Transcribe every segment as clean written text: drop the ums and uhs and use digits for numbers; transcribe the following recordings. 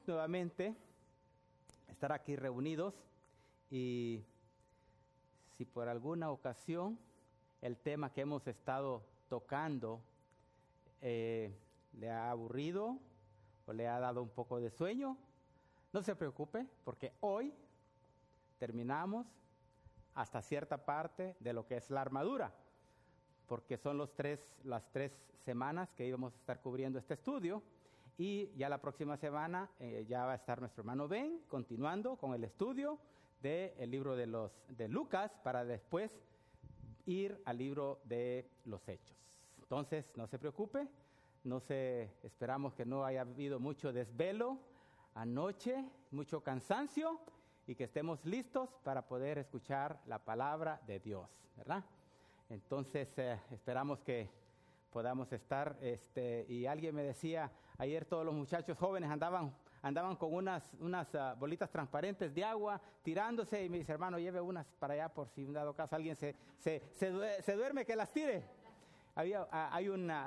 nuevamente estar aquí reunidos y si por alguna ocasión el tema que hemos estado tocando le ha aburrido o le ha dado un poco de sueño, no se preocupe porque hoy terminamos hasta cierta parte de lo que es la armadura, porque son las tres semanas que íbamos a estar cubriendo este estudio. Y ya la próxima semana ya va a estar nuestro hermano Ben continuando con el estudio del libro de Lucas para después ir al libro de los Hechos. Entonces, no se preocupe, esperamos que no haya habido mucho desvelo anoche, mucho cansancio y que estemos listos para poder escuchar la palabra de Dios, ¿verdad? Entonces, esperamos que podamos estar, y alguien me decía, ayer todos los muchachos jóvenes andaban con unas bolitas transparentes de agua tirándose y me dice, hermano, lleve unas para allá por si en dado caso alguien se duerme, que las tire. Hay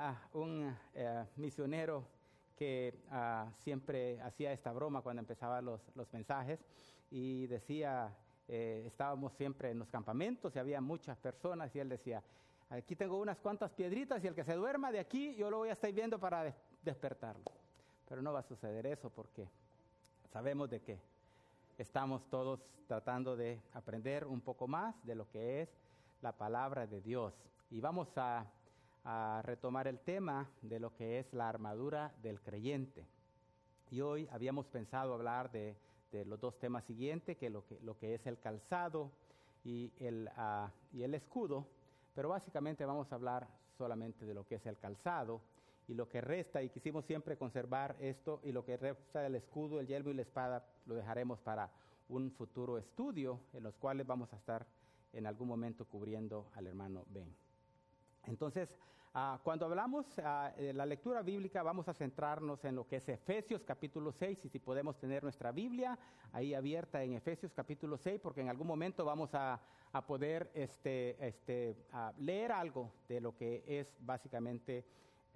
un misionero que siempre hacía esta broma cuando empezaba los mensajes y decía, estábamos siempre en los campamentos y había muchas personas y él decía, aquí tengo unas cuantas piedritas y el que se duerma de aquí yo lo voy a estar viendo para despertarlo. Pero no va a suceder eso porque sabemos de que estamos todos tratando de aprender un poco más de lo que es la palabra de Dios. Y vamos a retomar el tema de lo que es la armadura del creyente. Y hoy habíamos pensado hablar de los dos temas siguientes, que lo que es el calzado y el escudo. Pero básicamente vamos a hablar solamente de lo que es el calzado y lo que resta, y quisimos siempre conservar esto, y lo que resta del escudo, el yelmo y la espada lo dejaremos para un futuro estudio, en los cuales vamos a estar en algún momento cubriendo al hermano Ben. Entonces, cuando hablamos de la lectura bíblica, vamos a centrarnos en lo que es Efesios capítulo 6, y si podemos tener nuestra Biblia ahí abierta en Efesios capítulo 6, porque en algún momento vamos a poder leer algo de lo que es básicamente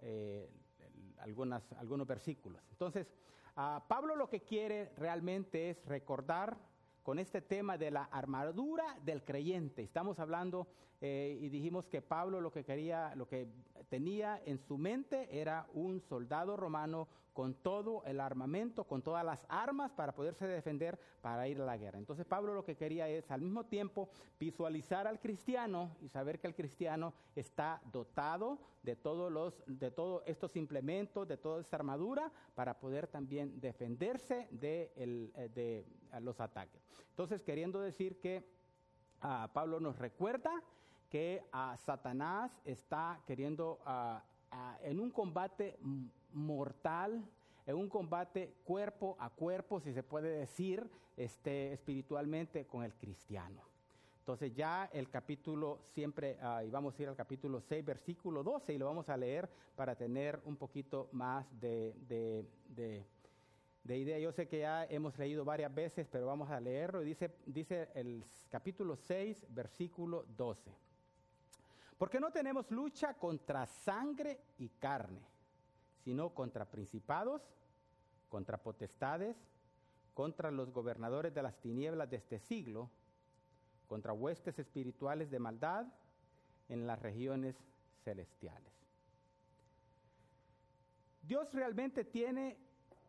algunos versículos. Entonces, Pablo lo que quiere realmente es recordar con este tema de la armadura del creyente. Estamos hablando y dijimos que Pablo lo que tenía en su mente era un soldado romano con todo el armamento, con todas las armas para poderse defender, para ir a la guerra. Entonces Pablo lo que quería es al mismo tiempo visualizar al cristiano y saber que el cristiano está dotado de todos estos implementos, de toda esta armadura para poder también defenderse de los ataques. Entonces, queriendo decir que Pablo nos recuerda que Satanás está queriendo en un combate mortal, en un combate cuerpo a cuerpo, si se puede decir, espiritualmente con el cristiano. Entonces ya el capítulo y vamos a ir al capítulo 6, versículo 12, y lo vamos a leer para tener un poquito más de idea. Yo sé que ya hemos leído varias veces, pero vamos a leerlo. Dice el capítulo 6, versículo 12. Porque no tenemos lucha contra sangre y carne, sino contra principados, contra potestades, contra los gobernadores de las tinieblas de este siglo, contra huestes espirituales de maldad en las regiones celestiales. Dios realmente tiene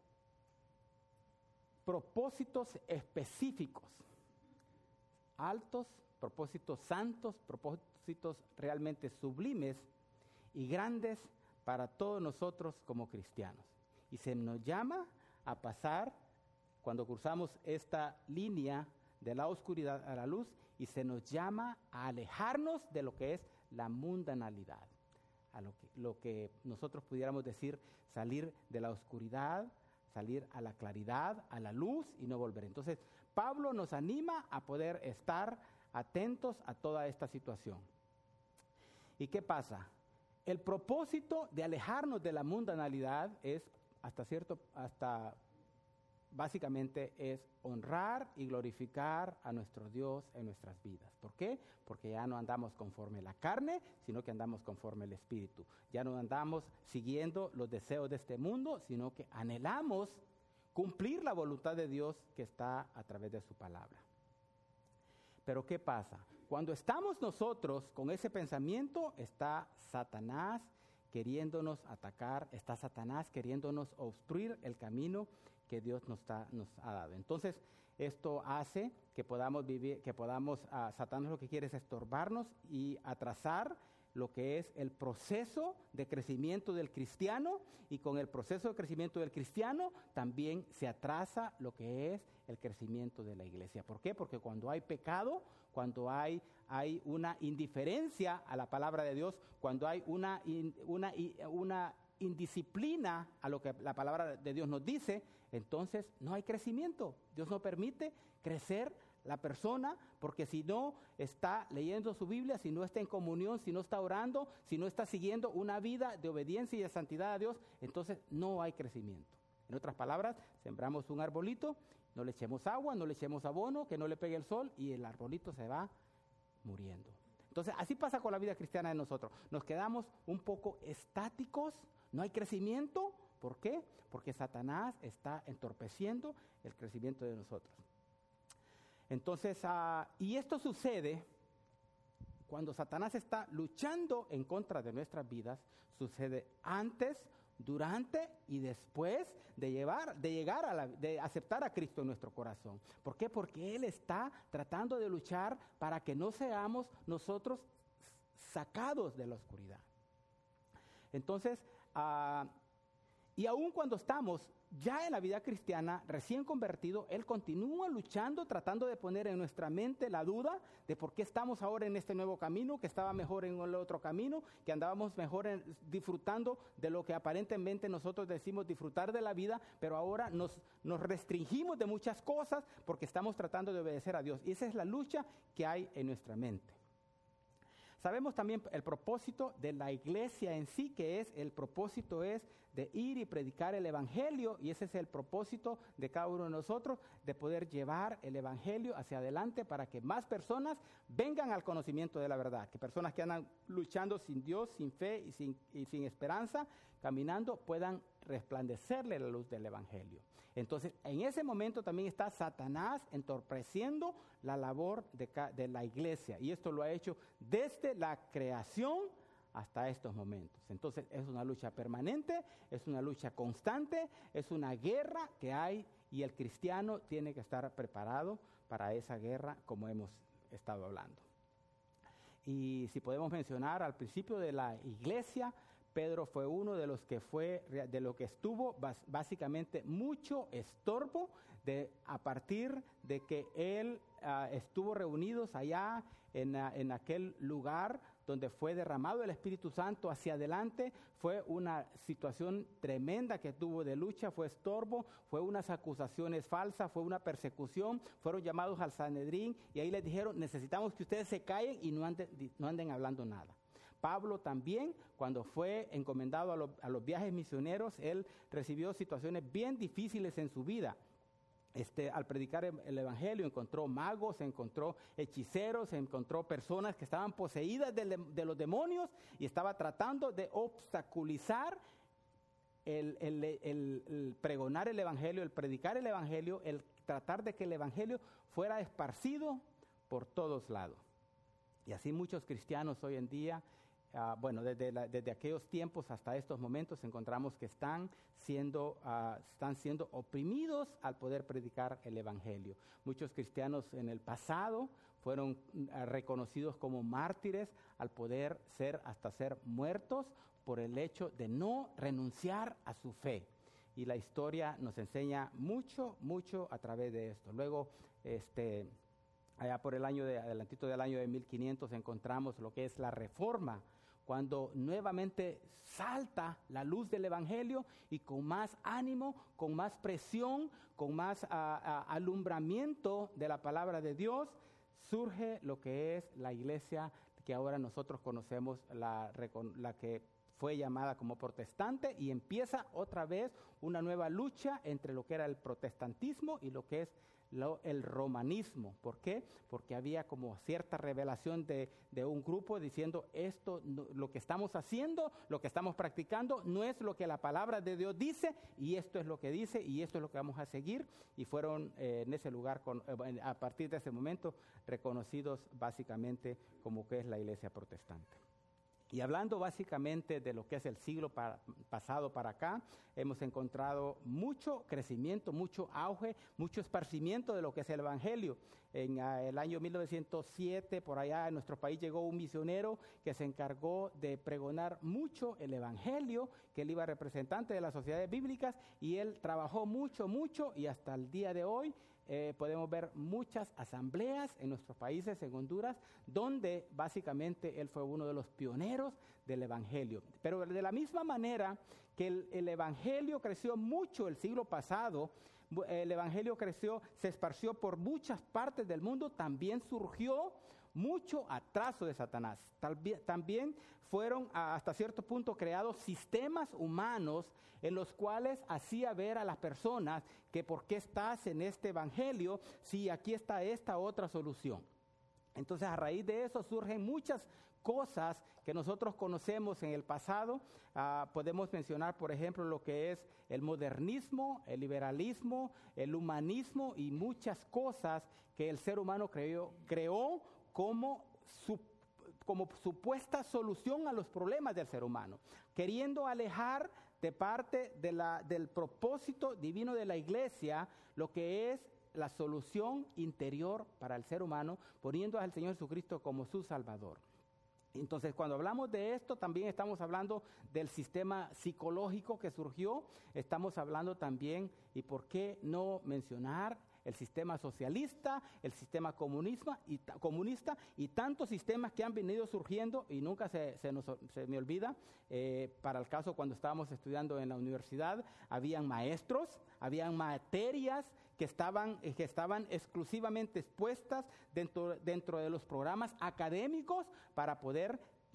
propósitos específicos, altos, propósitos santos, propósitos realmente sublimes y grandes para todos nosotros como cristianos. Y se nos llama a pasar, cuando cruzamos esta línea de la oscuridad a la luz, y se nos llama a alejarnos de lo que es la mundanalidad, a lo que nosotros pudiéramos decir salir de la oscuridad, salir a la claridad, a la luz y no volver. Entonces, Pablo nos anima a poder estar atentos a toda esta situación. ¿Y qué pasa? El propósito de alejarnos de la mundanalidad es básicamente es honrar y glorificar a nuestro Dios en nuestras vidas. ¿Por qué? Porque ya no andamos conforme la carne, sino que andamos conforme el Espíritu. Ya no andamos siguiendo los deseos de este mundo, sino que anhelamos cumplir la voluntad de Dios que está a través de su palabra. Pero ¿qué pasa? Cuando estamos nosotros con ese pensamiento, está Satanás queriéndonos atacar, está Satanás queriéndonos obstruir el camino que Dios nos ha dado. Entonces, esto hace que podamos vivir, Satanás lo que quiere es estorbarnos y atrasar lo que es el proceso de crecimiento del cristiano, y con el proceso de crecimiento del cristiano también se atrasa lo que es el crecimiento de la iglesia. ¿Por qué? Porque cuando hay pecado, cuando hay una indiferencia a la palabra de Dios, cuando hay una indisciplina a lo que la palabra de Dios nos dice, entonces no hay crecimiento. Dios no permite crecer la persona, porque si no está leyendo su Biblia, si no está en comunión, si no está orando, si no está siguiendo una vida de obediencia y de santidad a Dios, entonces no hay crecimiento. En otras palabras, sembramos un arbolito, no le echemos agua, no le echemos abono, que no le pegue el sol, y el arbolito se va muriendo. Entonces, así pasa con la vida cristiana de nosotros. Nos quedamos un poco estáticos, no hay crecimiento. ¿Por qué? Porque Satanás está entorpeciendo el crecimiento de nosotros. Entonces, y esto sucede cuando Satanás está luchando en contra de nuestras vidas, sucede antes, durante y después de aceptar a Cristo en nuestro corazón. ¿Por qué? Porque Él está tratando de luchar para que no seamos nosotros sacados de la oscuridad. Entonces, y aun cuando estamos ya en la vida cristiana, recién convertido, Él continúa luchando, tratando de poner en nuestra mente la duda de por qué estamos ahora en este nuevo camino, que estaba mejor en el otro camino, que andábamos mejor disfrutando de lo que aparentemente nosotros decimos disfrutar de la vida, pero ahora nos restringimos de muchas cosas porque estamos tratando de obedecer a Dios. Y esa es la lucha que hay en nuestra mente. Sabemos también el propósito de la iglesia en sí, el propósito es de ir y predicar el evangelio, y ese es el propósito de cada uno de nosotros, de poder llevar el evangelio hacia adelante para que más personas vengan al conocimiento de la verdad, que personas que andan luchando sin Dios, sin fe y sin esperanza, caminando, puedan resplandecerle la luz del evangelio. Entonces, en ese momento también está Satanás entorpeciendo la labor de la iglesia, y esto lo ha hecho desde la creación hasta estos momentos. Entonces, es una lucha permanente, es una lucha constante, es una guerra que hay, y el cristiano tiene que estar preparado para esa guerra, como hemos estado hablando. Y si podemos mencionar, al principio de la iglesia, Pedro fue uno de los que estuvo básicamente mucho estorbo a partir de que él estuvo reunidos allá en aquel lugar donde fue derramado el Espíritu Santo hacia adelante. Fue una situación tremenda que tuvo de lucha, fue estorbo, fue unas acusaciones falsas, fue una persecución, fueron llamados al Sanedrín y ahí les dijeron: necesitamos que ustedes se callen y no anden hablando nada. Pablo también, cuando fue encomendado a los viajes misioneros, él recibió situaciones bien difíciles en su vida. Al predicar el evangelio encontró magos, encontró hechiceros, encontró personas que estaban poseídas de los demonios, y estaba tratando de obstaculizar el pregonar el evangelio, el predicar el evangelio, el tratar de que el evangelio fuera esparcido por todos lados. Y así muchos cristianos hoy en día, desde aquellos tiempos hasta estos momentos, encontramos que están siendo oprimidos al poder predicar el evangelio. Muchos cristianos en el pasado fueron reconocidos como mártires al poder ser muertos por el hecho de no renunciar a su fe. Y la historia nos enseña mucho a través de esto. Luego, allá por adelantito del año de 1500, encontramos lo que es la Reforma, cuando nuevamente salta la luz del evangelio, y con más ánimo, con más presión, con más alumbramiento de la palabra de Dios, surge lo que es la iglesia que ahora nosotros conocemos, la que fue llamada como protestante y empieza otra vez una nueva lucha entre lo que era el protestantismo y lo que es el romanismo. ¿Por qué? Porque había como cierta revelación de un grupo diciendo esto, lo que estamos haciendo, lo que estamos practicando, no es lo que la palabra de Dios dice, y esto es lo que dice, y esto es lo que vamos a seguir. Y fueron en ese lugar, a partir de ese momento, reconocidos básicamente como que es la iglesia protestante. Y hablando básicamente de lo que es el siglo pasado para acá, hemos encontrado mucho crecimiento, mucho auge, mucho esparcimiento de lo que es el Evangelio. En el año 1907, por allá en nuestro país llegó un misionero que se encargó de pregonar mucho el Evangelio, que él iba representante de las sociedades bíblicas, y él trabajó mucho, y hasta el día de hoy podemos ver muchas asambleas en nuestros países, en Honduras, donde básicamente él fue uno de los pioneros del Evangelio. Pero de la misma manera que el Evangelio creció mucho el siglo pasado, el Evangelio creció, se esparció por muchas partes del mundo, también surgió mucho atraso de Satanás. También fueron hasta cierto punto creados sistemas humanos en los cuales hacía ver a las personas que por qué estás en este evangelio si aquí está esta otra solución. Entonces, a raíz de eso surgen muchas cosas que nosotros conocemos en el pasado. Podemos mencionar, por ejemplo, lo que es el modernismo, el liberalismo, el humanismo y muchas cosas que el ser humano creó como supuesta solución a los problemas del ser humano, queriendo alejar de parte del propósito divino de la iglesia lo que es la solución interior para el ser humano, poniendo al Señor Jesucristo como su Salvador. Entonces, cuando hablamos de esto, también estamos hablando del sistema psicológico que surgió, estamos hablando también, y por qué no mencionar el sistema socialista, el sistema comunista y tantos sistemas que han venido surgiendo, y nunca se me olvida, para el caso cuando estábamos estudiando en la universidad, habían maestros, habían materias que estaban exclusivamente expuestas dentro de los programas académicos para poder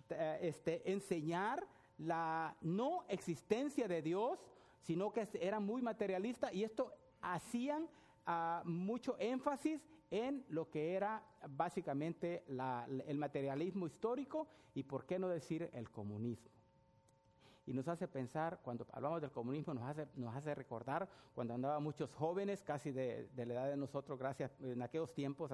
enseñar la no existencia de Dios, sino que eran muy materialistas, y esto hacían mucho énfasis en lo que era básicamente el materialismo histórico, y por qué no decir el comunismo. Y nos hace pensar, cuando hablamos del comunismo, nos hace recordar cuando andaban muchos jóvenes, casi de la edad de nosotros, en aquellos tiempos,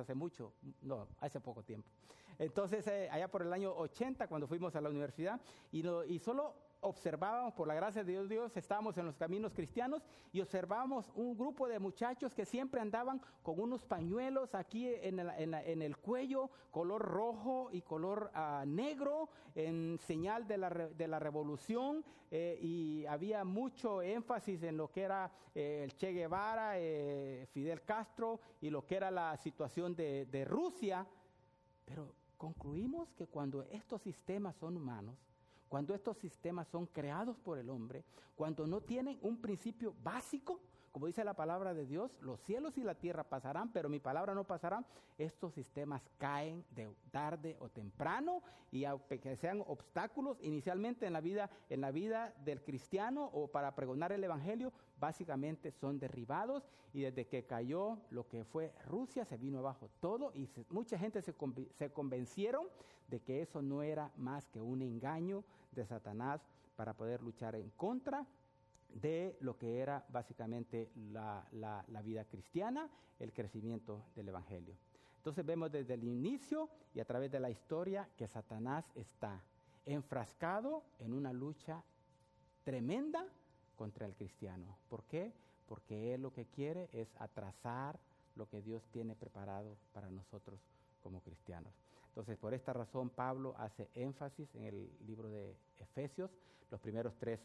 hace poco tiempo. Entonces, allá por el año 80, cuando fuimos a la universidad, y solo observábamos, por la gracia de Dios, estábamos en los caminos cristianos y observábamos un grupo de muchachos que siempre andaban con unos pañuelos aquí en el cuello, color rojo y color negro, en señal de la revolución, y había mucho énfasis en lo que era el Che Guevara, Fidel Castro, y lo que era la situación de Rusia. Pero concluimos que cuando estos sistemas son humanos, cuando estos sistemas son creados por el hombre, cuando no tienen un principio básico, como dice la palabra de Dios, los cielos y la tierra pasarán, pero mi palabra no pasará, estos sistemas caen de tarde o temprano, y aunque sean obstáculos inicialmente en la vida del cristiano o para pregonar el evangelio, básicamente son derribados, y desde que cayó lo que fue Rusia se vino abajo todo, y mucha gente se convencieron de que eso no era más que un engaño de Satanás para poder luchar en contra de lo que era básicamente la vida cristiana, el crecimiento del evangelio. Entonces vemos desde el inicio y a través de la historia que Satanás está enfrascado en una lucha tremenda contra el cristiano. ¿Por qué? Porque él lo que quiere es atrasar lo que Dios tiene preparado para nosotros como cristianos. Entonces, por esta razón, Pablo hace énfasis en el libro de Efesios, los primeros tres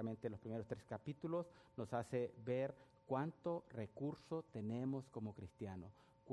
capítulos, nos hace ver cuánto recurso tenemos como cristianos,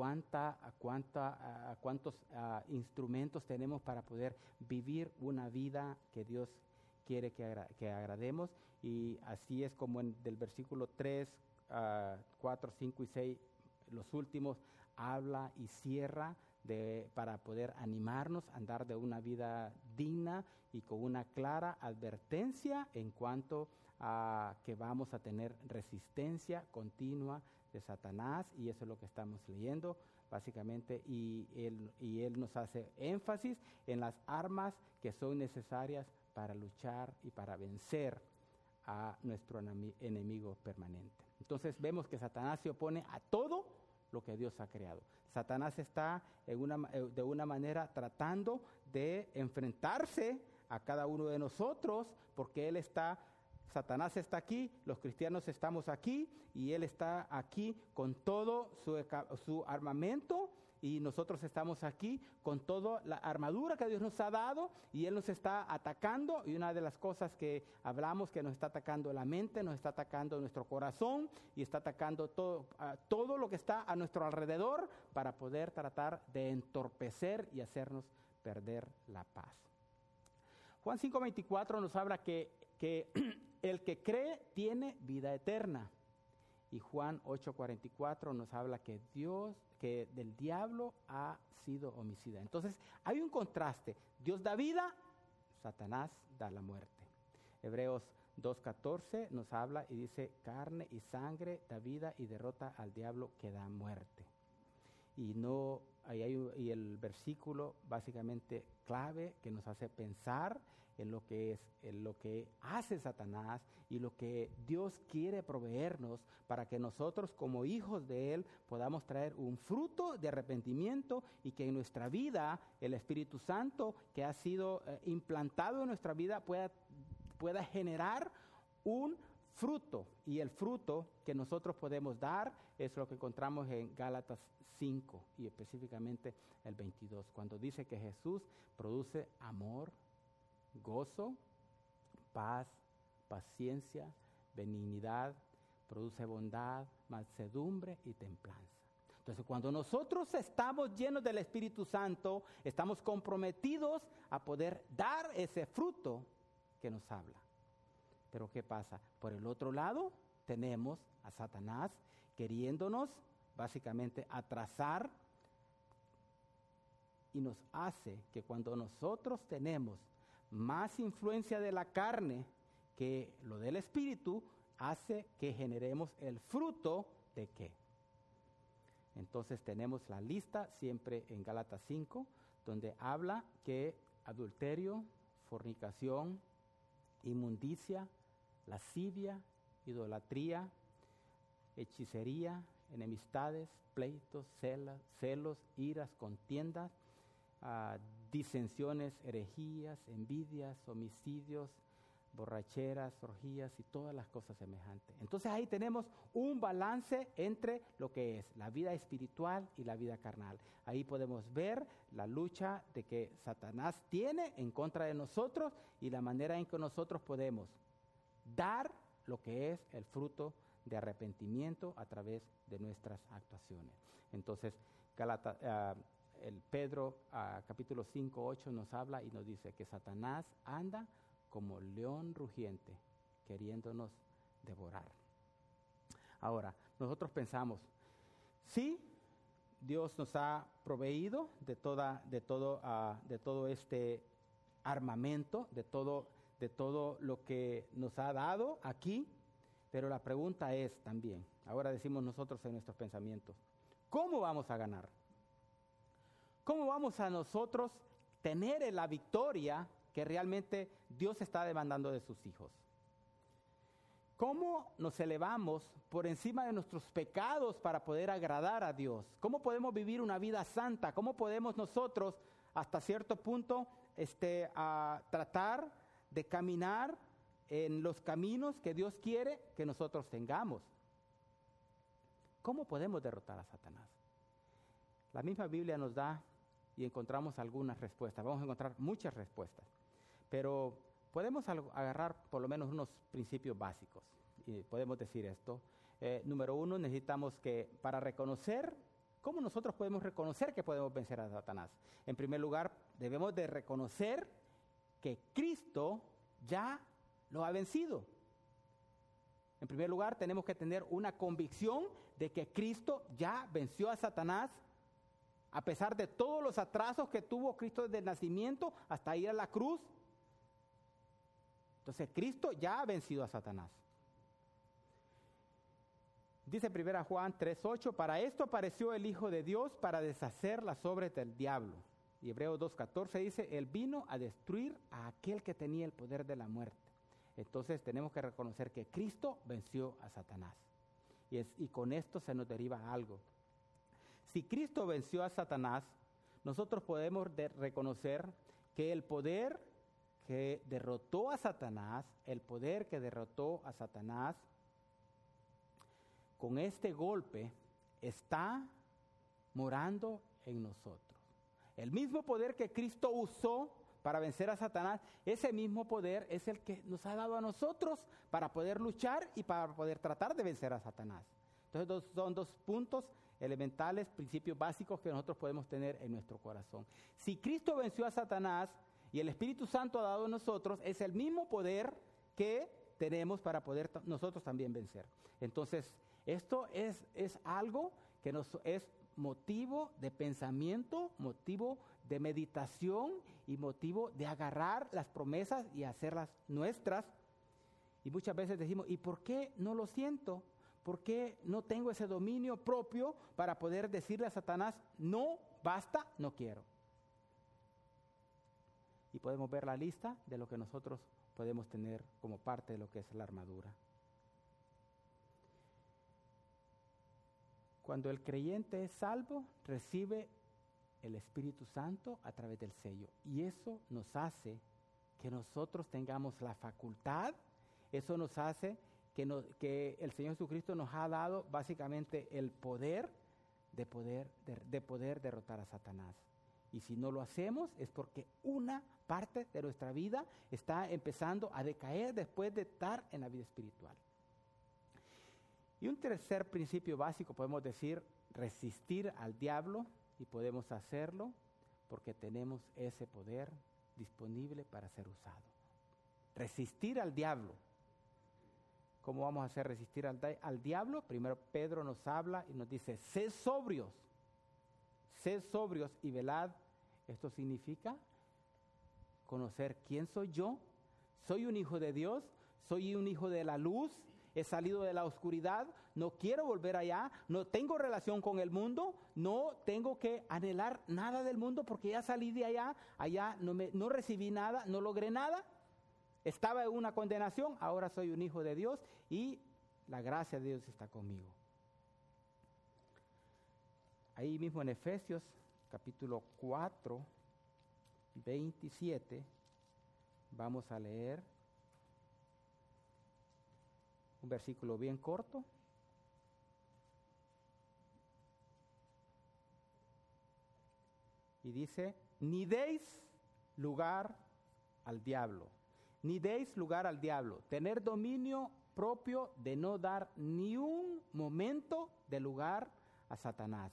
cuántos instrumentos tenemos para poder vivir una vida que Dios quiere que agrademos. Y así es como del versículo 3, 4, 5 y 6, los últimos, habla y cierra para poder animarnos a andar de una vida digna y con una clara advertencia en cuanto a que vamos a tener resistencia continua de Satanás, y eso es lo que estamos leyendo básicamente, y él nos hace énfasis en las armas que son necesarias para luchar y para vencer a nuestro enemigo permanente. Entonces vemos que Satanás se opone a todo lo que Dios ha creado. Satanás está de una manera tratando de enfrentarse a cada uno de nosotros, porque Satanás está aquí, los cristianos estamos aquí, y él está aquí con todo su armamento, y nosotros estamos aquí con toda la armadura que Dios nos ha dado, y él nos está atacando. Y una de las cosas que hablamos, que nos está atacando la mente, nos está atacando nuestro corazón, y está atacando todo lo que está a nuestro alrededor, para poder tratar de entorpecer y hacernos perder la paz. Juan 5:24 nos habla que el que cree tiene vida eterna. Y Juan 8:44 nos habla que del diablo ha sido homicida. Entonces hay un contraste. Dios da vida, Satanás da la muerte. Hebreos 2:14 nos habla y dice: carne y sangre da vida y derrota al diablo que da muerte. Y el versículo básicamente clave que nos hace pensar en lo que hace Satanás y lo que Dios quiere proveernos para que nosotros, como hijos de Él, podamos traer un fruto de arrepentimiento, y que en nuestra vida el Espíritu Santo que ha sido implantado en nuestra vida pueda generar un fruto. Y el fruto que nosotros podemos dar es lo que encontramos en Gálatas 5, y específicamente el 22, cuando dice que Jesús produce amor, gozo, paz, paciencia, benignidad, produce bondad, mansedumbre y templanza. Entonces, cuando nosotros estamos llenos del Espíritu Santo, estamos comprometidos a poder dar ese fruto que nos habla. Pero ¿qué pasa? Por el otro lado, tenemos a Satanás queriéndonos básicamente atrasar, y nos hace que cuando nosotros tenemos más influencia de la carne que lo del Espíritu, hace que generemos el fruto de ¿qué? Entonces tenemos la lista siempre en Gálatas 5, donde habla que adulterio, fornicación, inmundicia, lascivia, idolatría, hechicería, enemistades, pleitos, celos, iras, contiendas, disensiones, herejías, envidias, homicidios, borracheras, orgías y todas las cosas semejantes. Entonces ahí tenemos un balance entre lo que es la vida espiritual y la vida carnal. Ahí podemos ver la lucha de que Satanás tiene en contra de nosotros, y la manera en que nosotros podemos dar lo que es el fruto de arrepentimiento a través de nuestras actuaciones. Entonces, el Pedro capítulo 5:8 nos habla y nos dice que Satanás anda como león rugiente, queriéndonos devorar. Ahora, nosotros pensamos, sí, Dios nos ha proveído de todo este armamento, de todo lo que nos ha dado aquí, pero la pregunta es también, ahora decimos nosotros en nuestros pensamientos, ¿cómo vamos a ganar? ¿Cómo vamos a nosotros tener la victoria que realmente Dios está demandando de sus hijos? ¿Cómo nos elevamos por encima de nuestros pecados para poder agradar a Dios? ¿Cómo podemos vivir una vida santa? ¿Cómo podemos nosotros hasta cierto punto tratar de caminar en los caminos que Dios quiere que nosotros tengamos? ¿Cómo podemos derrotar a Satanás? La misma Biblia nos da y encontramos algunas respuestas. Vamos a encontrar muchas respuestas, pero podemos agarrar por lo menos unos principios básicos. Y podemos decir esto. Número uno, necesitamos que para reconocer, ¿cómo nosotros podemos reconocer que podemos vencer a Satanás? En primer lugar, debemos de reconocer que Cristo ya lo ha vencido. En primer lugar, tenemos que tener una convicción de que Cristo ya venció a Satanás A pesar de todos los atrasos que tuvo Cristo desde el nacimiento hasta ir a la cruz. Entonces Cristo ya ha vencido a Satanás. Dice 1 Juan 3:8, para esto apareció el Hijo de Dios, para deshacer las obras del diablo. Y Hebreos 2:14 dice, Él vino a destruir a aquel que tenía el poder de la muerte. Entonces tenemos que reconocer que Cristo venció a Satanás. Y con esto se nos deriva algo. Si Cristo venció a Satanás, nosotros podemos reconocer que el poder que derrotó a Satanás, con este golpe está morando en nosotros. El mismo poder que Cristo usó para vencer a Satanás, ese mismo poder es el que nos ha dado a nosotros para poder luchar y para poder tratar de vencer a Satanás. Entonces son dos puntos elementales, principios básicos que nosotros podemos tener en nuestro corazón. Si Cristo venció a Satanás y el Espíritu Santo ha dado a nosotros, es el mismo poder que tenemos para poder nosotros también vencer. Entonces, esto es algo que nos es motivo de pensamiento, motivo de meditación y motivo de agarrar las promesas y hacerlas nuestras. Y muchas veces decimos, ¿y por qué no lo siento? ¿Por qué no tengo ese dominio propio para poder decirle a Satanás, no, basta, no quiero? Y podemos ver la lista de lo que nosotros podemos tener como parte de lo que es la armadura. Cuando el creyente es salvo, recibe el Espíritu Santo a través del sello. Y eso nos hace que nosotros tengamos la facultad, eso nos hace que el Señor Jesucristo nos ha dado básicamente el poder de poder derrotar a Satanás. Y si no lo hacemos es porque una parte de nuestra vida está empezando a decaer después de estar en la vida espiritual. Y un tercer principio básico podemos decir, resistir al diablo, y podemos hacerlo porque tenemos ese poder disponible para ser usado. Resistir al diablo. ¿Cómo vamos a hacer resistir al diablo? Primero Pedro nos habla y nos dice, sed sobrios y velad. Esto significa conocer quién soy yo. Soy un hijo de Dios, soy un hijo de la luz, he salido de la oscuridad, no quiero volver allá, no tengo relación con el mundo, no tengo que anhelar nada del mundo porque ya salí de allá no recibí nada, no logré nada. Estaba en una condenación, ahora soy un hijo de Dios y la gracia de Dios está conmigo. Ahí mismo en Efesios capítulo 4, 27, vamos a leer un versículo bien corto. Y dice, ni deis lugar al diablo. Ni deis lugar al diablo. Tener dominio propio de no dar ni un momento de lugar a Satanás.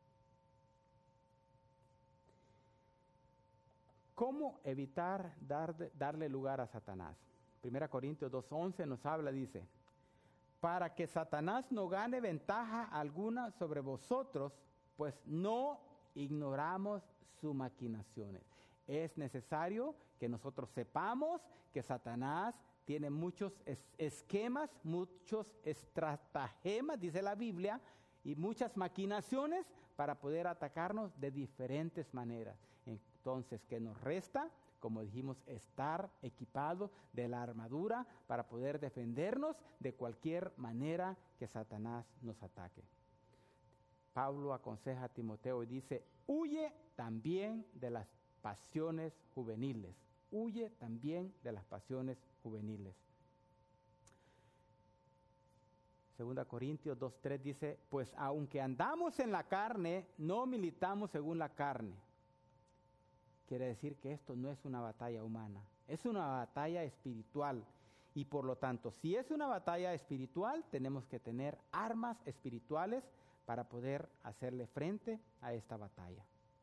¿Cómo evitar darle lugar a Satanás? 1 Corintios 2:11 nos habla, dice, para que Satanás no gane ventaja alguna sobre vosotros, pues no ignoramos sus maquinaciones. Es necesario que nosotros sepamos que Satanás tiene muchos esquemas, muchos estratagemas, dice la Biblia, y muchas maquinaciones para poder atacarnos de diferentes maneras. Entonces, ¿qué nos resta? Como dijimos, estar equipado de la armadura para poder defendernos de cualquier manera que Satanás nos ataque. Pablo aconseja a Timoteo y dice, huye también de las pasiones juveniles. Huye también de las pasiones juveniles. 2 Corintios 2:3 dice, pues aunque andamos en la carne, no militamos según la carne. Quiere decir que esto no es una batalla humana, es una batalla espiritual. Y por lo tanto, si es una batalla espiritual, tenemos que tener armas espirituales para poder hacerle frente a esta batalla.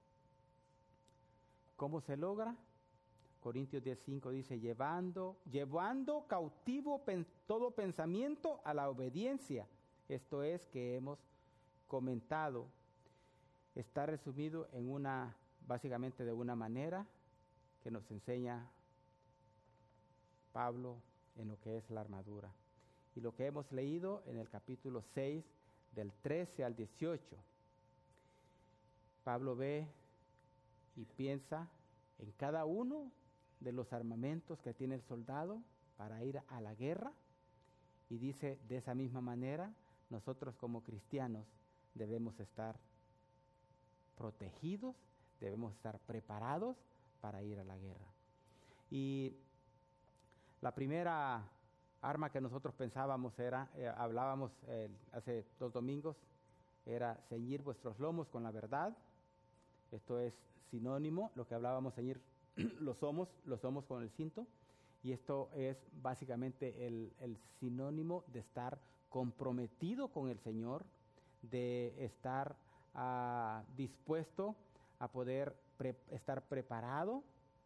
¿Cómo se logra? Corintios 10:5 dice, llevando cautivo todo pensamiento a la obediencia. Esto es que hemos comentado. está resumido básicamente de una manera que nos enseña Pablo en lo que es la armadura. Y lo que hemos leído en el capítulo 6, del 13 al 18, Pablo ve y piensa en cada uno de los armamentos que tiene el soldado para ir a la guerra, y dice, de esa misma manera, nosotros como cristianos debemos estar protegidos, debemos estar preparados para ir a la guerra. Y la primera arma que nosotros pensábamos hablábamos hace 2 domingos, era ceñir vuestros lomos con la verdad. Esto es sinónimo, lo que hablábamos, ceñir los somos con el cinto. Y esto es básicamente el sinónimo de estar comprometido con el Señor, de estar dispuesto a poder estar preparado.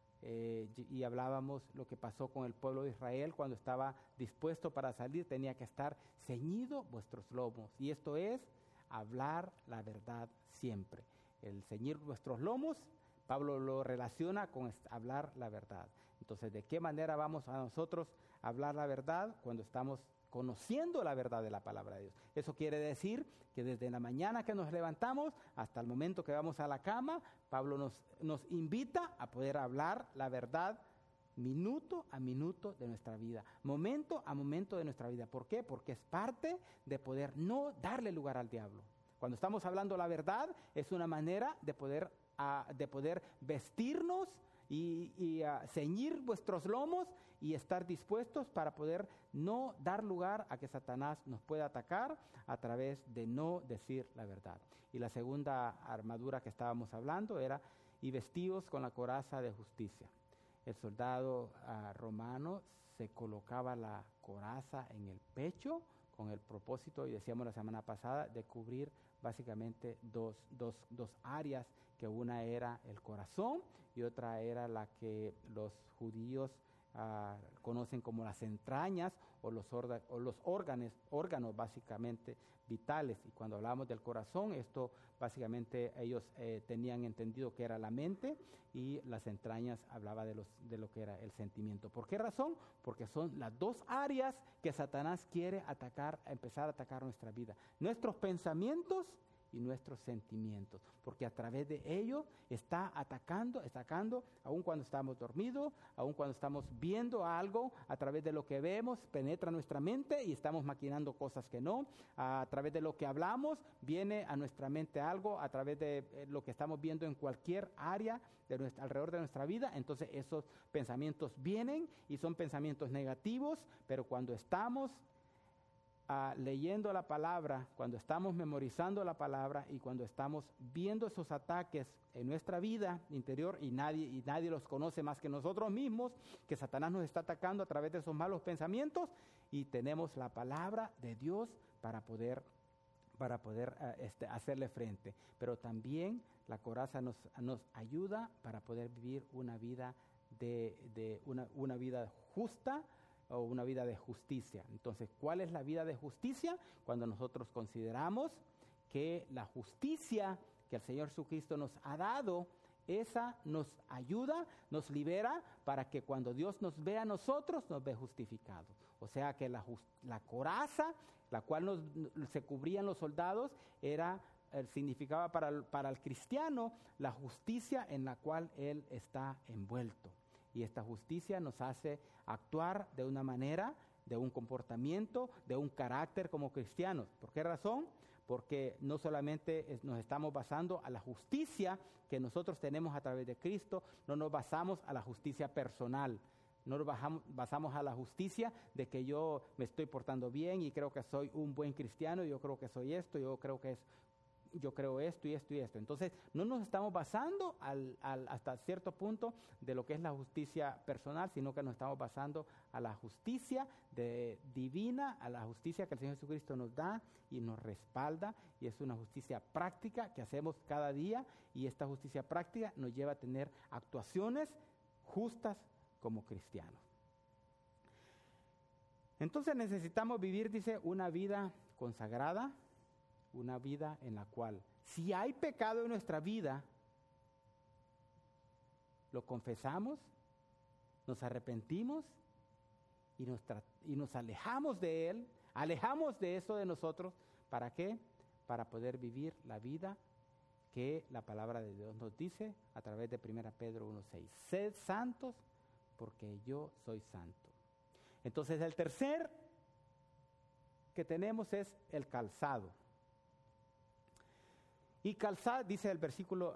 Y hablábamos lo que pasó con el pueblo de Israel cuando estaba dispuesto para salir, tenía que estar ceñido vuestros lomos. Y esto es hablar la verdad siempre. El ceñir vuestros lomos, Pablo lo relaciona con hablar la verdad. Entonces, ¿de qué manera vamos a nosotros a hablar la verdad? Cuando estamos conociendo la verdad de la palabra de Dios. Eso quiere decir que desde la mañana que nos levantamos hasta el momento que vamos a la cama, Pablo nos invita a poder hablar la verdad minuto a minuto de nuestra vida, momento a momento de nuestra vida. ¿Por qué? Porque es parte de poder no darle lugar al diablo. Cuando estamos hablando la verdad, es una manera de poder vestirnos y ceñir vuestros lomos y estar dispuestos para poder no dar lugar a que Satanás nos pueda atacar a través de no decir la verdad. Y la segunda armadura que estábamos hablando era, y vestidos con la coraza de justicia. El soldado romano se colocaba la coraza en el pecho con el propósito, y decíamos la semana pasada, de cubrir básicamente dos áreas, que una era el corazón y otra era la que los judíos conocen como las entrañas o los órganos básicamente vitales. Y cuando hablamos del corazón, esto básicamente ellos tenían entendido que era la mente, y las entrañas hablaba de lo que era el sentimiento. ¿Por qué razón? Porque son las 2 áreas que Satanás quiere empezar a atacar nuestra vida. Nuestros pensamientos y nuestros sentimientos, porque a través de ello está atacando, aun cuando estamos dormidos, aun cuando estamos viendo algo, a través de lo que vemos, penetra nuestra mente y estamos maquinando cosas que no. A través de lo que hablamos, viene a nuestra mente algo, a través de lo que estamos viendo en cualquier área alrededor de nuestra vida. Entonces esos pensamientos vienen y son pensamientos negativos, pero cuando estamos leyendo la palabra, cuando estamos memorizando la palabra y cuando estamos viendo esos ataques en nuestra vida interior, y nadie los conoce más que nosotros mismos, que Satanás nos está atacando a través de esos malos pensamientos, y tenemos la palabra de Dios para poder hacerle frente. Pero también la coraza nos ayuda para poder vivir una vida una vida justa, o una vida de justicia. Entonces, ¿cuál es la vida de justicia? Cuando nosotros consideramos que la justicia que el Señor Jesucristo nos ha dado, esa nos ayuda, nos libera para que cuando Dios nos ve a nosotros, nos ve justificados. O sea que la coraza, la cual se cubrían los soldados, significaba para el cristiano la justicia en la cual él está envuelto. Y esta justicia nos hace actuar de una manera, de un comportamiento, de un carácter como cristianos. ¿Por qué razón? Porque no solamente nos estamos basando a la justicia que nosotros tenemos a través de Cristo, no nos basamos a la justicia personal, no nos basamos a la justicia de que yo me estoy portando bien y creo que soy un buen cristiano, yo creo que soy esto, yo creo esto y esto y esto. Entonces, no nos estamos basando hasta cierto punto de lo que es la justicia personal, sino que nos estamos basando a la justicia divina, a la justicia que el Señor Jesucristo nos da y nos respalda, y es una justicia práctica que hacemos cada día, y esta justicia práctica nos lleva a tener actuaciones justas como cristianos. Entonces necesitamos vivir, dice, una vida consagrada una vida en la cual, si hay pecado en nuestra vida, lo confesamos, nos arrepentimos y nos alejamos de él, alejamos de eso de nosotros. ¿Para qué? Para poder vivir la vida que la palabra de Dios nos dice a través de 1 Pedro 1:6. Sed santos porque yo soy santo. Entonces el tercer que tenemos es el calzado. Y calzado, dice el versículo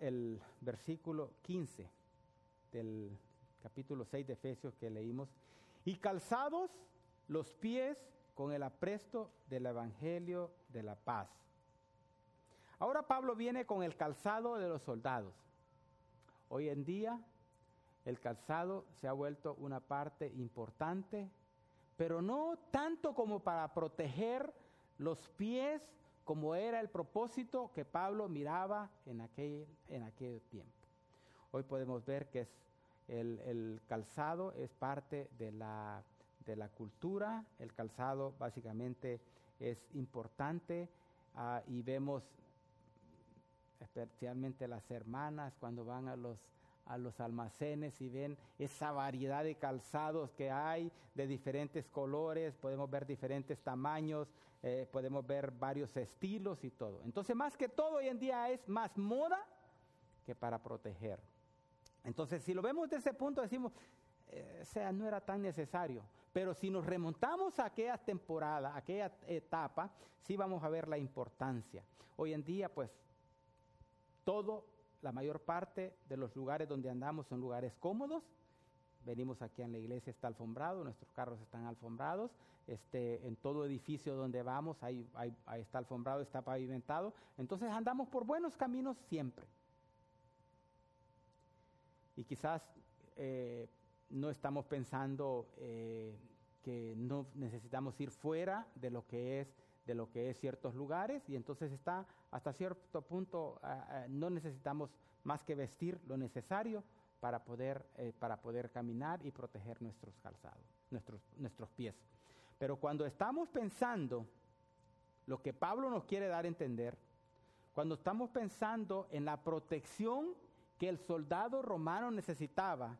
15 del capítulo 6 de Efesios que leímos, y calzados los pies con el apresto del evangelio de la paz. Ahora Pablo viene con el calzado de los soldados. Hoy en día el calzado se ha vuelto una parte importante, pero no tanto como para proteger los pies, como era el propósito que Pablo miraba en aquel tiempo. Hoy podemos ver que el calzado es parte de la cultura. El calzado básicamente es importante y vemos especialmente las hermanas cuando van a los almacenes y ven esa variedad de calzados que hay de diferentes colores, podemos ver diferentes tamaños, podemos ver varios estilos y todo. Entonces, más que todo hoy en día es más moda que para proteger. Entonces, si lo vemos desde ese punto, decimos, no era tan necesario. Pero si nos remontamos a aquella temporada, a aquella etapa, sí vamos a ver la importancia. Hoy en día, pues, la mayor parte de los lugares donde andamos son lugares cómodos. Venimos aquí en la iglesia, está alfombrado, nuestros carros están alfombrados. En todo edificio donde vamos, ahí está alfombrado, está pavimentado. Entonces andamos por buenos caminos siempre. Y quizás no estamos pensando que no necesitamos ir fuera de lo que es ciertos lugares, y entonces está hasta cierto punto no necesitamos más que vestir lo necesario para poder caminar y proteger nuestros calzados, nuestros pies. Pero cuando estamos pensando lo que Pablo nos quiere dar a entender, cuando estamos pensando en la protección que el soldado romano necesitaba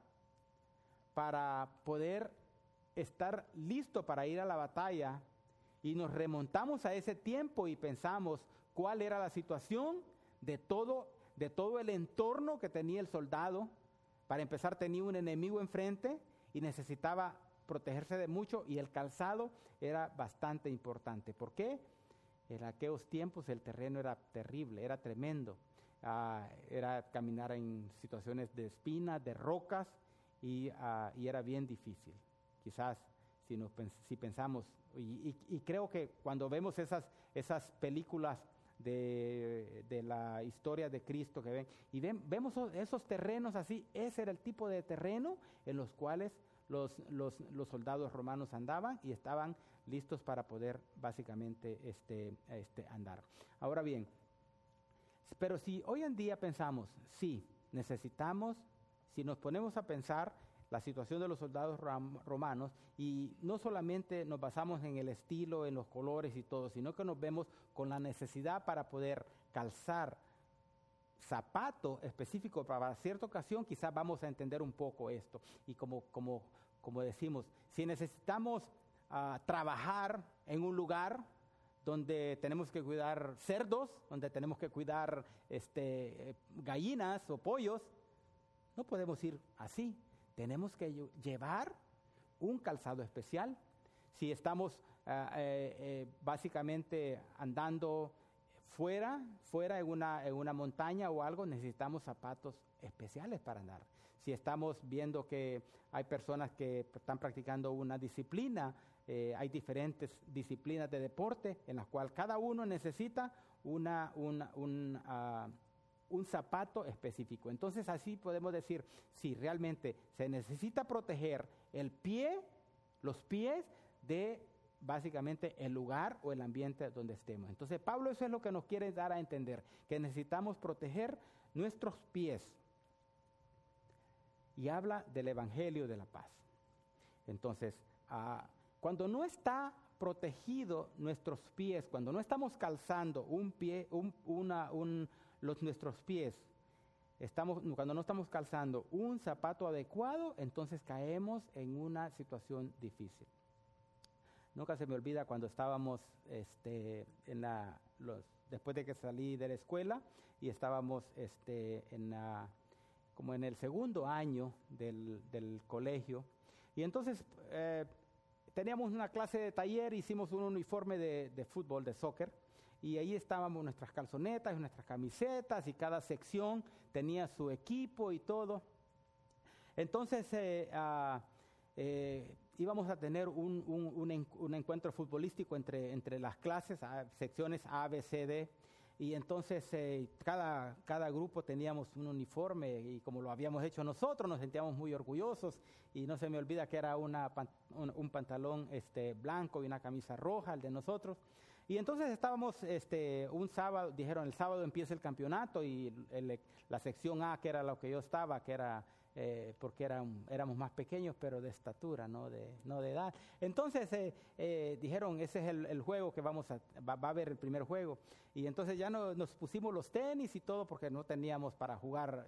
para poder estar listo para ir a la batalla, y nos remontamos a ese tiempo y pensamos cuál era la situación de todo el entorno que tenía el soldado. Para empezar, tenía un enemigo enfrente y necesitaba protegerse de mucho, y el calzado era bastante importante. ¿Por qué? En aquellos tiempos el terreno era terrible, era tremendo. Era caminar en situaciones de espinas, de rocas, y era bien difícil. Quizás si pensamos, y creo que cuando vemos esas películas de la historia de Cristo que vemos esos terrenos así, ese era el tipo de terreno en los cuales los soldados romanos andaban y estaban listos para poder básicamente andar. Ahora bien, pero si hoy en día pensamos, sí, necesitamos, si nos ponemos a pensar la situación de los soldados romanos, y no solamente nos basamos en el estilo, en los colores y todo, sino que nos vemos con la necesidad para poder calzar zapato específico para cierta ocasión, quizás vamos a entender un poco esto. Y como decimos, si necesitamos trabajar en un lugar donde tenemos que cuidar cerdos, donde tenemos que cuidar gallinas o pollos, no podemos ir así. Tenemos que llevar un calzado especial. Si estamos básicamente andando fuera en una montaña o algo, necesitamos zapatos especiales para andar. Si estamos viendo que hay personas que están practicando una disciplina, hay diferentes disciplinas de deporte en las cuales cada uno necesita un zapato específico. Entonces así podemos decir, sí, realmente se necesita proteger los pies de básicamente el lugar o el ambiente donde estemos. Entonces Pablo eso es lo que nos quiere dar a entender, que necesitamos proteger nuestros pies. Y habla del evangelio de la paz. Entonces, cuando no está protegido nuestros pies, cuando no estamos calzando nuestros pies, cuando no estamos calzando un zapato adecuado, entonces caemos en una situación difícil. Nunca se me olvida cuando estábamos después de que salí de la escuela y estábamos como en el segundo año del colegio. Y entonces teníamos una clase de taller, hicimos un uniforme de fútbol, de soccer, y ahí estábamos nuestras calzonetas, nuestras camisetas, y cada sección tenía su equipo y todo. Entonces íbamos a tener un encuentro futbolístico entre las clases, secciones A, B, C, D. Y entonces cada grupo teníamos un uniforme, y como lo habíamos hecho nosotros, nos sentíamos muy orgullosos. Y no se me olvida que era un pantalón blanco y una camisa roja, el de nosotros. Y entonces estábamos un sábado, dijeron el sábado empieza el campeonato, y la sección A, que era lo que yo estaba, que era porque éramos más pequeños, pero de estatura, no de edad. Entonces dijeron, ese es el juego que va a haber el primer juego. Y entonces ya nos pusimos los tenis y todo, porque no teníamos para jugar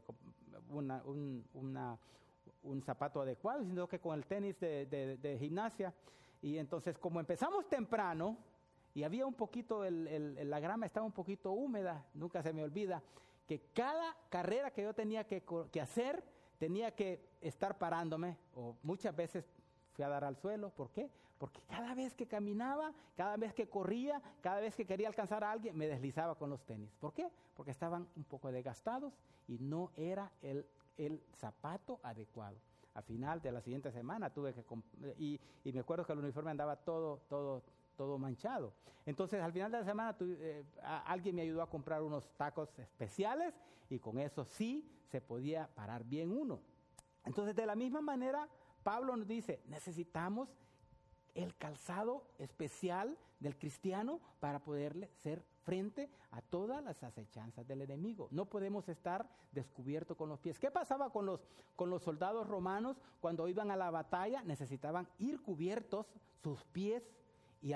un zapato adecuado, sino que con el tenis de gimnasia. Y entonces, como empezamos temprano y había un poquito, la grama estaba un poquito húmeda, nunca se me olvida que cada carrera que yo tenía que hacer, tenía que estar parándome, o muchas veces fui a dar al suelo. ¿Por qué? Porque cada vez que caminaba, cada vez que corría, cada vez que quería alcanzar a alguien, me deslizaba con los tenis. ¿Por qué? Porque estaban un poco desgastados y no era el zapato adecuado. A final de la siguiente semana tuve que y me acuerdo que el uniforme andaba todo manchado. Entonces, al final de la semana alguien me ayudó a comprar unos tacos especiales, y con eso sí se podía parar bien uno. Entonces, de la misma manera, Pablo nos dice, necesitamos el calzado especial del cristiano para poderle hacer frente a todas las acechanzas del enemigo. No podemos estar descubiertos con los pies. ¿Qué pasaba con los soldados romanos cuando iban a la batalla? Necesitaban ir cubiertos sus pies. Y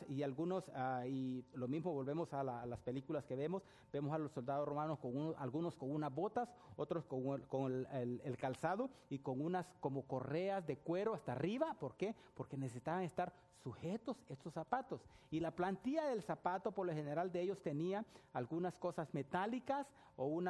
lo mismo, volvemos a las películas que vemos a los soldados romanos algunos con unas botas, otros con el calzado y con unas como correas de cuero hasta arriba. ¿Por qué? Porque necesitaban estar sujetos estos zapatos. Y la plantilla del zapato, por lo general, de ellos tenía algunas cosas metálicas o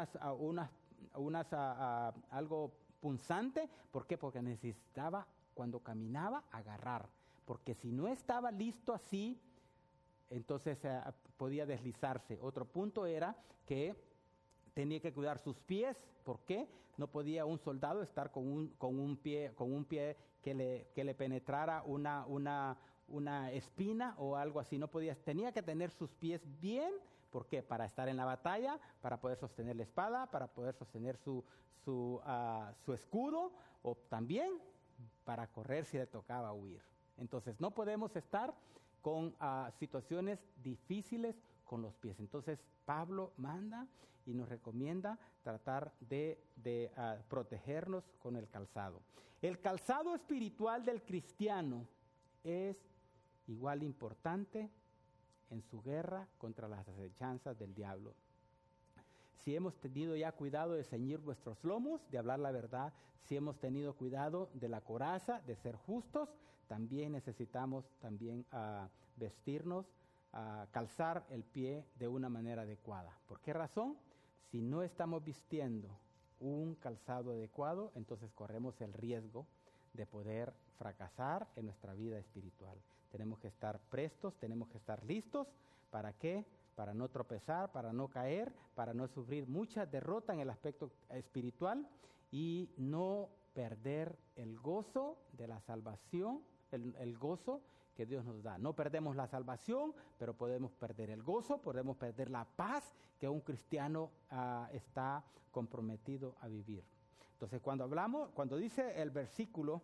algo punzante. ¿Por qué? Porque necesitaba, cuando caminaba, agarrar. Porque si no estaba listo así, entonces podía deslizarse. Otro punto era que tenía que cuidar sus pies. ¿Por qué? No podía un soldado estar con un pie que le penetrara una espina o algo así. Tenía que tener sus pies bien. ¿Por qué? Para estar en la batalla, para poder sostener la espada, para poder sostener su escudo, o también para correr si le tocaba huir. Entonces, no podemos estar con situaciones difíciles con los pies. Entonces, Pablo manda y nos recomienda tratar de protegernos con el calzado. El calzado espiritual del cristiano es igual importante en su guerra contra las acechanzas del diablo. Si hemos tenido ya cuidado de ceñir nuestros lomos, de hablar la verdad, si hemos tenido cuidado de la coraza, de ser justos, también necesitamos vestirnos, calzar el pie de una manera adecuada. ¿Por qué razón? Si no estamos vistiendo un calzado adecuado, entonces corremos el riesgo de poder fracasar en nuestra vida espiritual. Tenemos que estar prestos, tenemos que estar listos. ¿Para qué? Para no tropezar, para no caer, para no sufrir mucha derrota en el aspecto espiritual y no perder el gozo de la salvación, el gozo que Dios nos da. No perdemos la salvación, pero podemos perder el gozo, podemos perder la paz que un cristiano está comprometido a vivir. Entonces, cuando dice el versículo,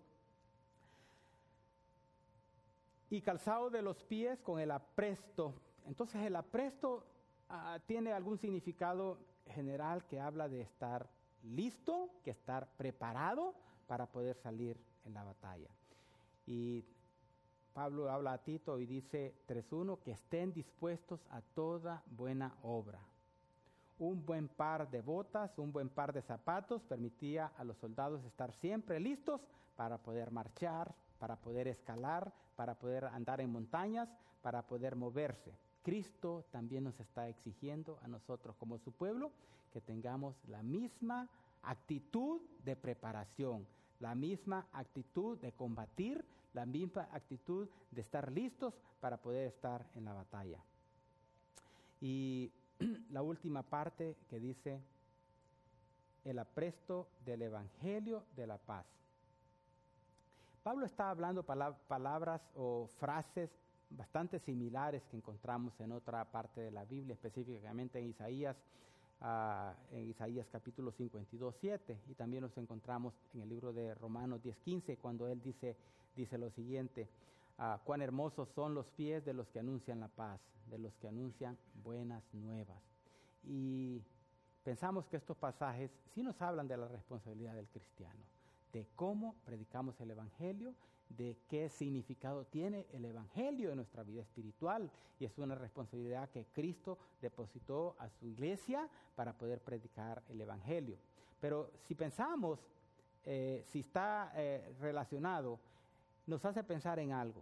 y calzado de los pies con el apresto. Entonces el apresto tiene algún significado general que habla de estar listo, que estar preparado para poder salir en la batalla. Y Pablo habla a Tito y dice 3:1, que estén dispuestos a toda buena obra. Un buen par de botas, un buen par de zapatos permitía a los soldados estar siempre listos para poder marchar, para poder escalar, para poder andar en montañas, para poder moverse. Cristo también nos está exigiendo a nosotros como su pueblo que tengamos la misma actitud de preparación, la misma actitud de combatir, la misma actitud de estar listos para poder estar en la batalla. Y la última parte que dice, el apresto del Evangelio de la paz. Pablo está hablando palabras o frases bastante similares que encontramos en otra parte de la Biblia, específicamente en Isaías capítulo 52:7, y también los encontramos en el libro de Romanos 10:15, cuando él dice lo siguiente: cuán hermosos son los pies de los que anuncian la paz, de los que anuncian buenas nuevas. Y pensamos que estos pasajes sí nos hablan de la responsabilidad del cristiano, de cómo predicamos el Evangelio, de qué significado tiene el Evangelio en nuestra vida espiritual, y es una responsabilidad que Cristo depositó a su iglesia para poder predicar el Evangelio. Pero si pensamos, si está relacionado, nos hace pensar en algo.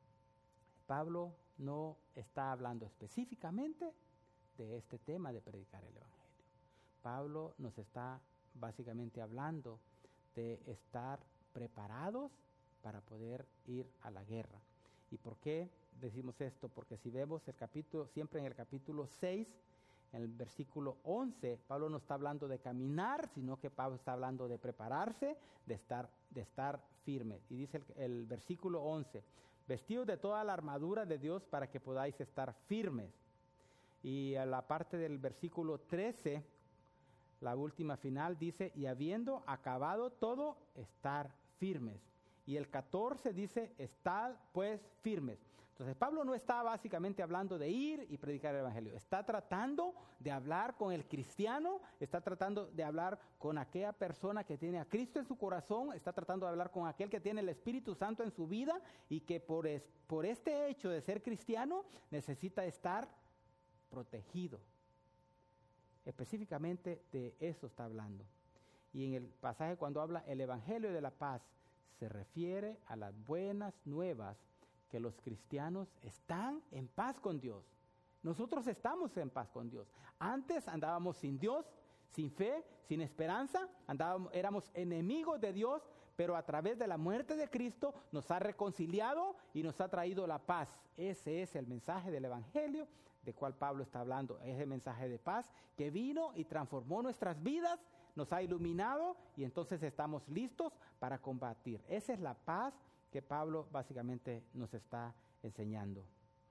Pablo no está hablando específicamente de este tema de predicar el Evangelio. Pablo nos está básicamente hablando de estar preparados para poder ir a la guerra. ¿Y por qué decimos esto? Porque si vemos el capítulo, siempre en el capítulo 6, en el versículo 11, Pablo no está hablando de caminar, sino que Pablo está hablando de prepararse, de estar firme. Y dice el versículo 11, vestidos de toda la armadura de Dios para que podáis estar firmes. Y a la parte del versículo 13, la última final dice, y habiendo acabado todo, estar firmes. Y el 14 dice, estad pues firmes. Entonces Pablo no está básicamente hablando de ir y predicar el Evangelio. Está tratando de hablar con el cristiano, está tratando de hablar con aquella persona que tiene a Cristo en su corazón, está tratando de hablar con aquel que tiene el Espíritu Santo en su vida y que por este hecho de ser cristiano necesita estar protegido. Específicamente de eso está hablando. Y en el pasaje cuando habla el Evangelio de la paz, se refiere a las buenas nuevas que los cristianos están en paz con Dios. Nosotros estamos en paz con Dios. Antes andábamos sin Dios, sin fe, sin esperanza, éramos enemigos de Dios, pero a través de la muerte de Cristo nos ha reconciliado y nos ha traído la paz. Ese es el mensaje del Evangelio de cual Pablo está hablando, es el mensaje de paz que vino y transformó nuestras vidas, nos ha iluminado y entonces estamos listos para combatir. Esa es la paz que Pablo básicamente nos está enseñando.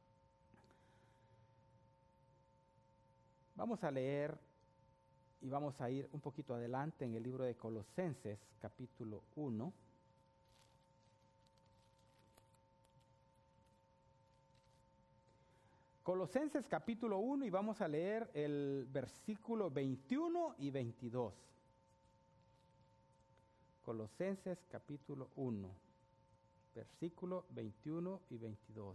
Vamos a leer y vamos a ir un poquito adelante en el libro de Colosenses, capítulo 1. Colosenses capítulo 1 y vamos a leer el versículo 21 y 22. Colosenses capítulo 1, versículo 21 y 22.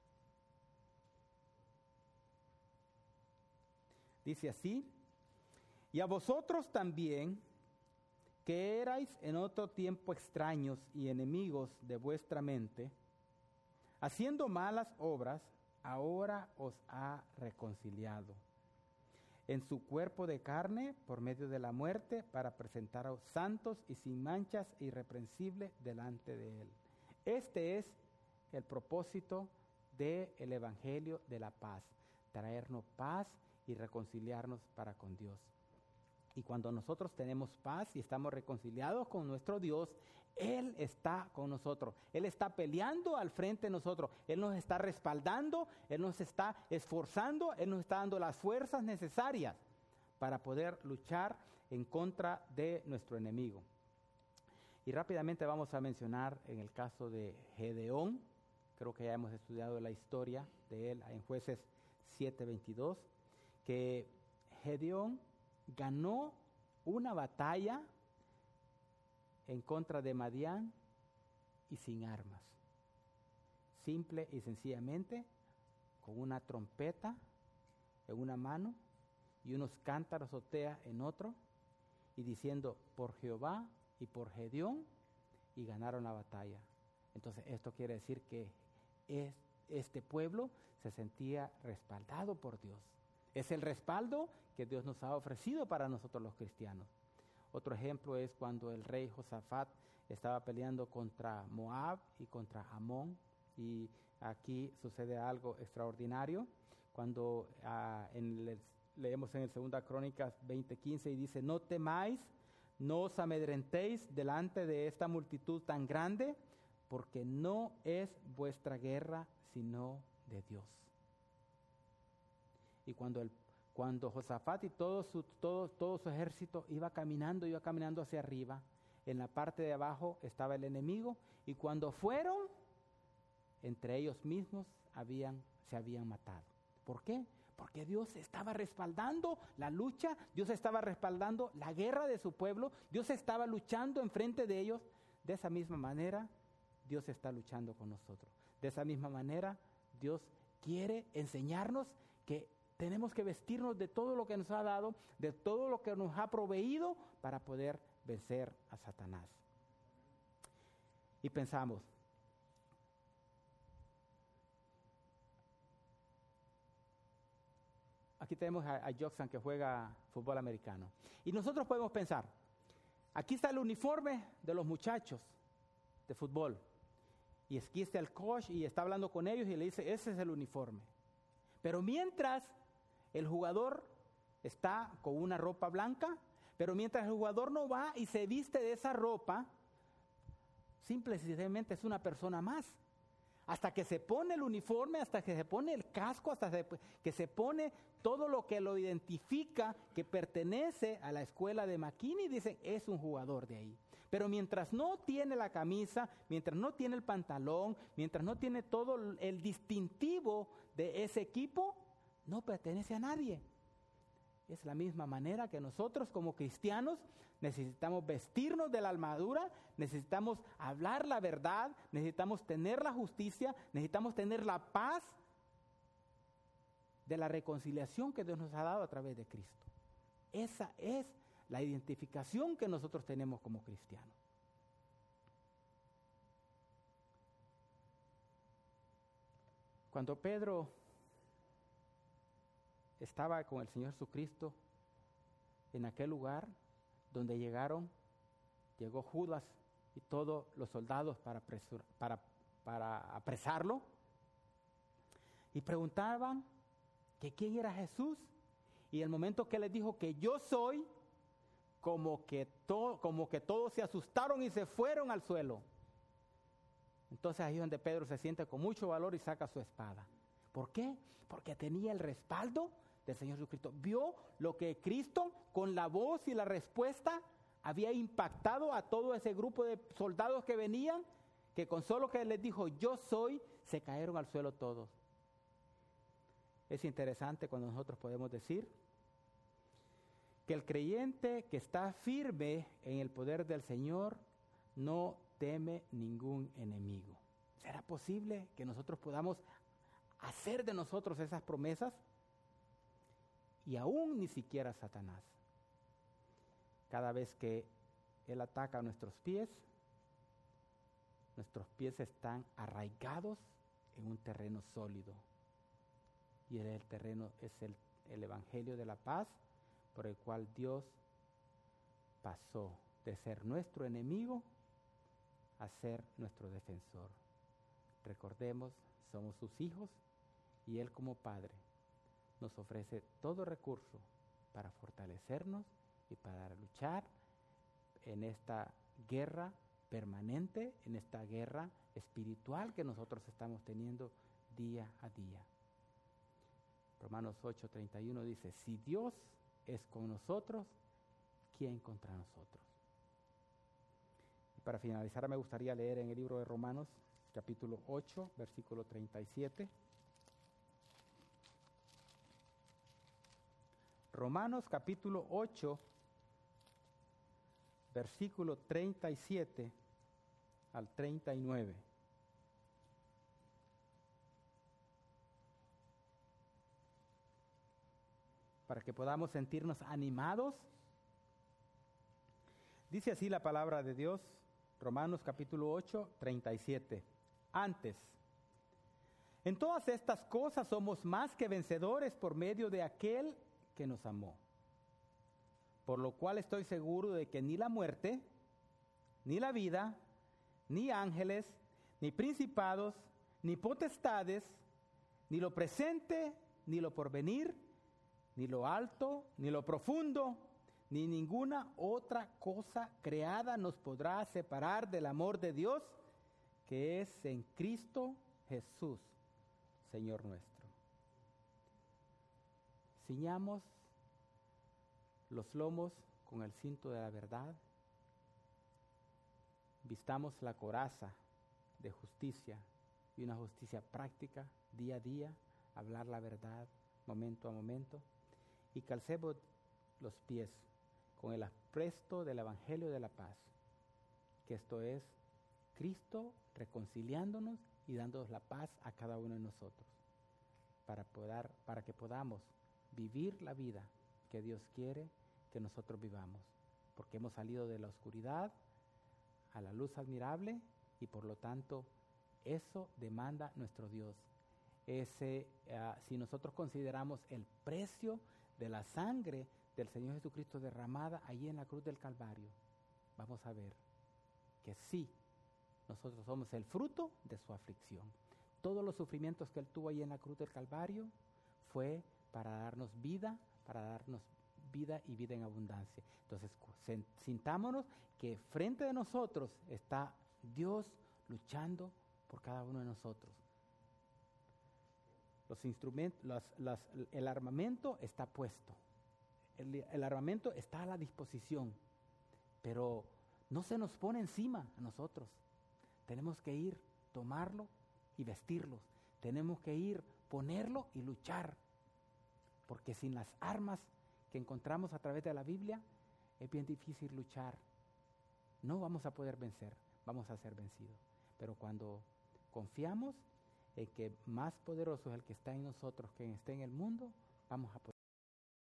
Dice así, y a vosotros también, que erais en otro tiempo extraños y enemigos de vuestra mente, haciendo malas obras, ahora os ha reconciliado en su cuerpo de carne por medio de la muerte para presentaros santos y sin manchas e irreprensibles delante de él. Este es el propósito del Evangelio de la paz, traernos paz y reconciliarnos para con Dios. Y cuando nosotros tenemos paz y estamos reconciliados con nuestro Dios, Él está con nosotros. Él está peleando al frente de nosotros. Él nos está respaldando, Él nos está esforzando, Él nos está dando las fuerzas necesarias para poder luchar en contra de nuestro enemigo. Y rápidamente vamos a mencionar en el caso de Gedeón, creo que ya hemos estudiado la historia de él en Jueces 7:22, que Gedeón ganó una batalla en contra de Madián y sin armas. simple y sencillamente con una trompeta en una mano y unos cántaros azotea en otro, y diciendo por Jehová y por Gedeón, y ganaron la batalla. Entonces esto quiere decir que este pueblo se sentía respaldado por Dios. Es el respaldo que Dios nos ha ofrecido para nosotros los cristianos. Otro ejemplo es cuando el rey Josafat estaba peleando contra Moab y contra Amón, y aquí sucede algo extraordinario cuando leemos en el 2 Crónicas 20:15 y dice: no temáis, no os amedrentéis delante de esta multitud tan grande, porque no es vuestra guerra sino de Dios. Y cuando Josafat y todo su ejército iba caminando hacia arriba, en la parte de abajo estaba el enemigo, y cuando fueron, entre ellos mismos se habían matado. ¿Por qué? Porque Dios estaba respaldando la lucha, Dios estaba respaldando la guerra de su pueblo, Dios estaba luchando enfrente de ellos. De esa misma manera, Dios está luchando con nosotros. De esa misma manera, Dios quiere enseñarnos que tenemos que vestirnos de todo lo que nos ha dado, de todo lo que nos ha proveído para poder vencer a Satanás. Y pensamos, aquí tenemos a Joxan que juega fútbol americano. Y nosotros podemos pensar, aquí está el uniforme de los muchachos de fútbol. Y aquí está el coach y está hablando con ellos y le dice, ese es el uniforme. Pero mientras el jugador está con una ropa blanca, pero mientras el jugador no va y se viste de esa ropa, simple y sencillamente es una persona más. Hasta que se pone el uniforme, hasta que se pone el casco, hasta que se pone todo lo que lo identifica, que pertenece a la escuela de McKinney, dicen, es un jugador de ahí. Pero mientras no tiene la camisa, mientras no tiene el pantalón, mientras no tiene todo el distintivo de ese equipo, no pertenece a nadie. Es la misma manera que nosotros como cristianos necesitamos vestirnos de la armadura, necesitamos hablar la verdad, necesitamos tener la justicia, necesitamos tener la paz de la reconciliación que Dios nos ha dado a través de Cristo. Esa es la identificación que nosotros tenemos como cristianos. Cuando Pedro estaba con el Señor Jesucristo en aquel lugar donde llegó Judas y todos los soldados para apresarlo, y preguntaban que quién era Jesús, y el momento que les dijo que yo soy, como que todos se asustaron y se fueron al suelo. Entonces ahí es donde Pedro se siente con mucho valor y saca su espada. ¿Por qué? Porque tenía el respaldo del Señor Jesucristo. Vio lo que Cristo, con la voz y la respuesta, había impactado a todo ese grupo de soldados que venían, que con solo que les dijo yo soy, se cayeron al suelo todos. Es interesante cuando nosotros podemos decir que el creyente que está firme en el poder del Señor no teme ningún enemigo. ¿Será posible que nosotros podamos hacer de nosotros esas promesas? Y aún ni siquiera Satanás. Cada vez que Él ataca nuestros pies están arraigados en un terreno sólido. Y el terreno es el Evangelio de la paz, por el cual Dios pasó de ser nuestro enemigo a ser nuestro defensor. Recordemos, somos sus hijos y Él como Padre nos ofrece todo recurso para fortalecernos y para luchar en esta guerra permanente, en esta guerra espiritual que nosotros estamos teniendo día a día. Romanos 8:31 dice, si Dios es con nosotros, ¿quién contra nosotros? Y para finalizar me gustaría leer en el libro de Romanos, capítulo 8, versículo 37. Romanos capítulo 8, versículo 37 al 39. para que podamos sentirnos animados. Dice así la palabra de Dios, Romanos capítulo 8, 37. Antes, en todas estas cosas somos más que vencedores por medio de aquel que nos amó. Por lo cual estoy seguro de que ni la muerte, ni la vida, ni ángeles, ni principados, ni potestades, ni lo presente, ni lo porvenir, ni lo alto, ni lo profundo, ni ninguna otra cosa creada nos podrá separar del amor de Dios, que es en Cristo Jesús, Señor nuestro. Ciñamos los lomos con el cinto de la verdad, vistamos la coraza de justicia y una justicia práctica, día a día, hablar la verdad, momento a momento, y calcemos los pies con el apresto del Evangelio de la paz, que esto es Cristo reconciliándonos y dándonos la paz a cada uno de nosotros, para que podamos vivir la vida que Dios quiere que nosotros vivamos, porque hemos salido de la oscuridad a la luz admirable y por lo tanto eso demanda nuestro Dios. Si nosotros consideramos el precio de la sangre del Señor Jesucristo derramada allí en la cruz del Calvario, vamos a ver que sí, nosotros somos el fruto de su aflicción. Todos los sufrimientos que Él tuvo allí en la cruz del Calvario fue para darnos vida y vida en abundancia. Entonces, sintámonos que frente de nosotros está Dios luchando por cada uno de nosotros. Los instrumentos, el armamento está puesto. El armamento está a la disposición, pero no se nos pone encima a nosotros. Tenemos que ir, tomarlo y vestirlos. Tenemos que ir, ponerlo y luchar. Porque sin las armas que encontramos a través de la Biblia, es bien difícil luchar. No vamos a poder vencer, vamos a ser vencidos. Pero cuando confiamos en que más poderoso es el que está en nosotros que esté en el mundo, vamos a poder